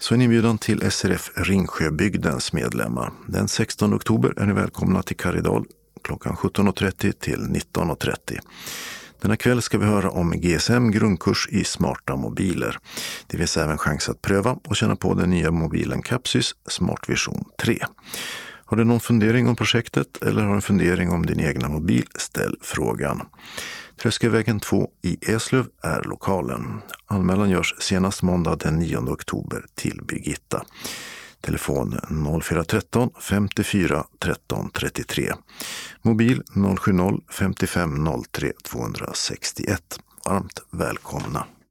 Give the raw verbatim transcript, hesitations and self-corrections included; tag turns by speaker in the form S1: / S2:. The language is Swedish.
S1: Så en inbjudan till S R F Ringsjöbygdens medlemmar. Den sextonde oktober är ni välkomna till Karidal klockan sjutton och trettio till nitton och trettio. Denna kväll ska vi höra om G S M grundkurs i smarta mobiler. Det finns även chans att pröva och känna på den nya mobilen Capsys Smart Vision tre. Har du någon fundering om projektet eller har en fundering om din egna mobil? Ställ frågan. Tröskelvägen två i Eslöv är lokalen. Anmälan görs senast måndag den nionde oktober till Birgitta. Telefon noll fyra ett tre femtiofyra tretton trettiotre. Mobil noll sju noll femtiofem noll tre tvåhundrasextioett. Varmt välkomna.